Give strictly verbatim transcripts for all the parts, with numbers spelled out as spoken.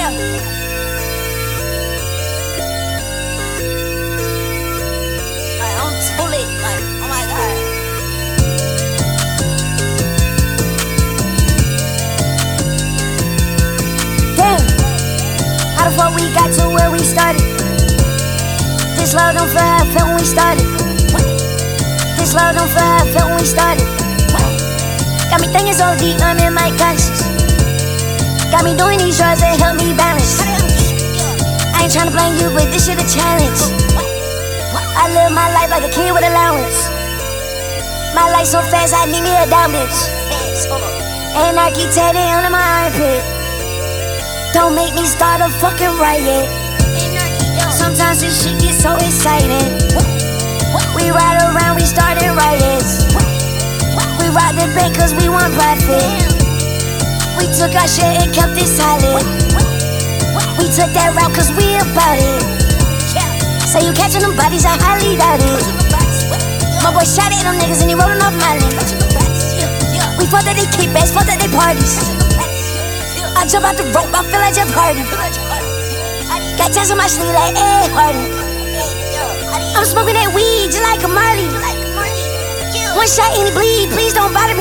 Yeah. Like, I'm too lit. Like, oh my god. Damn, how the fuck we got to where we started? This love don't feel how I felt when we started. This love don't feel how I felt when we started. Got me thinking so deep, I'm in my conscience. Got me doing these drugs that help me balance. I ain't tryna blame you, but this shit a challenge. I live my life like a kid with allowance. My life so fast, I need me a down bitch. And I keep tatted under my armpit. Don't make me start a fucking riot. Sometimes this shit gets so exciting. We ride around, we started riots. We rock the bank cause we want profit. We took our shit and kept it silent. We took that route cause we about it. Say you catching them bodies, I highly doubt it. My boy shot at them niggas and he rolling off my lane. We fought that they kickbacks, fought that they parties. I jump out the rope, I feel like Jeff Hardy. Got tats on my sleeve like Ed Hardy. I'm smoking that weed just like a Marley. One shot and it bleed, please don't bother me.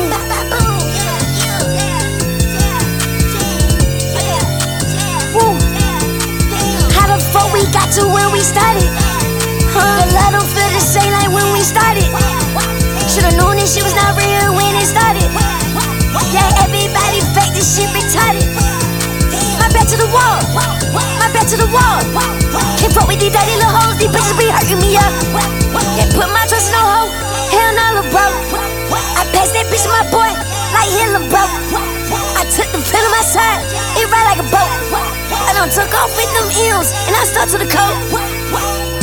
Woo. How the fuck we got to where we started? Huh? The love don't feel the same like when we started. Should've known this shit was not real when it started. Yeah, everybody fake, this shit retarded. My back to the wall, my back to the wall. Can't fuck with these dirty little hoes, these bitches be hurting me up. Can't put my trust in no hoe, hell no, little bro. I passed that bitch to my boy, like Hitler, bro. I took the pill on my side, it ride like a boat. I done took off with them M's, and I stuck to the coat.